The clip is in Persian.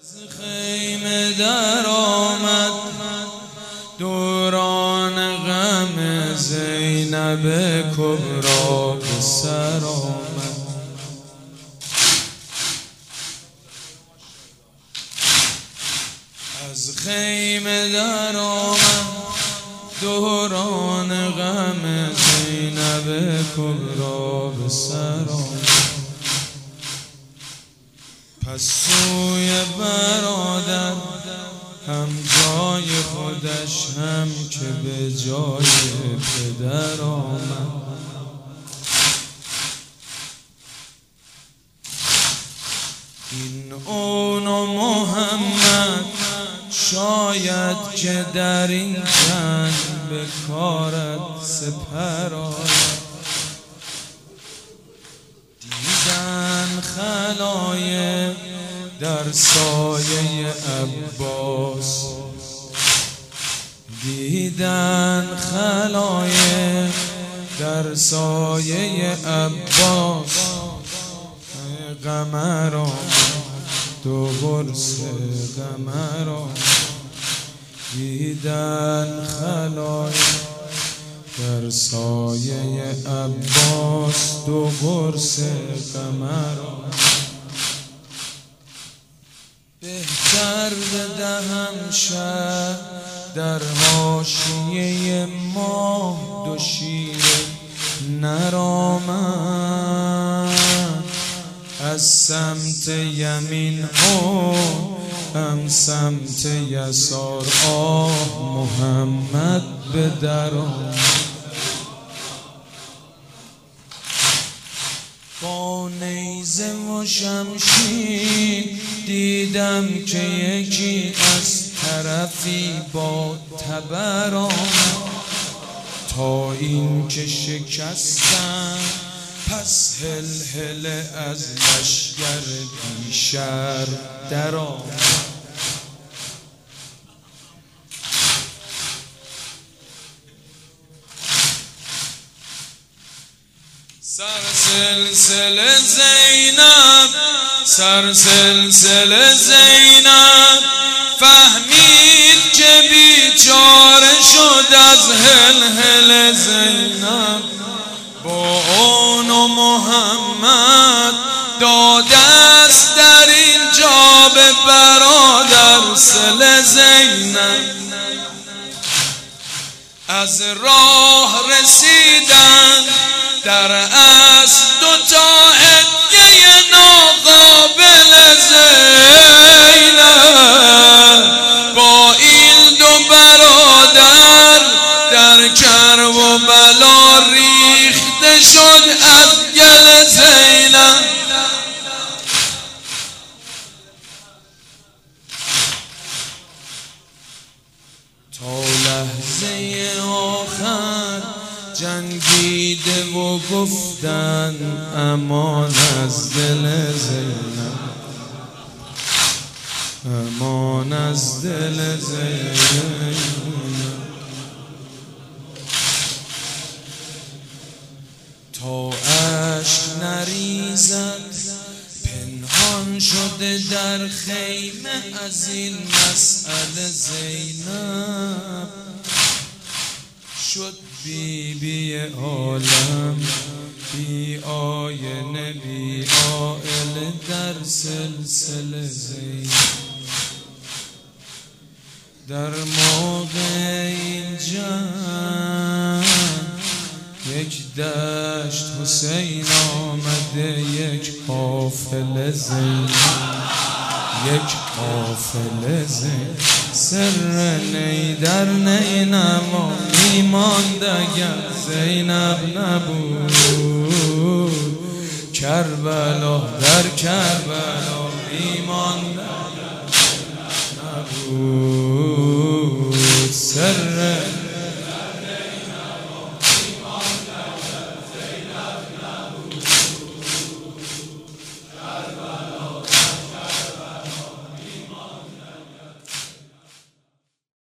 خیمه در آمد دوران غم زینب کبرا به سر آمد. از خیمه در آمد دوران غم زینب کبرا به سر آمد. پس سوی برادر هم جای خودش هم که به جای پدر آمد. این اون و محمد شاید که در این جنگ به کارت سپر آید. دیدن خلایق در سایه عباس، دیدن خلایق در سایه عباس. قمر آمد دو قرص قمر آمد. دیدن خلایق در سایه عباس دو قرص قمر آمد. بهتر بدهم شب در حاشیه ماه دو شیر نر آمد. از سمت یمین هم سمت یسار محمد به در آمد. با نیزه و شمشیر دیدم که یکی از طرفی با تبر آمد. تا این که شکستم پس هل از لشگر بیشر در آمد. سرسلسل زینب سرسلسل زینب فهمید که بیچاره شد از هل زینب. با اون و محمد دادست در اینجا به برادر سل زینب. از راه رسیدن در اصل دوتا هدیه ناقابل زینب. با این دو برادر در کرب و بلا ریخته شد از گل زینب. تا لحظه آخر جنگیده و گفتن امان از دل زینب، امان از دل زینب. تا عشق نریزد پنهان شده در خیمه از این مسئله زینب. شد بی عالم بی آینه بی عائله در سلسله زینب. در موقع این جنگ یک دشت حسین آمده یک قافله زینب، یک قافله زینب. سر نی در نینما میماند اگر زینب نبود. کربلا در کربلا میماند اگر زینب نبود.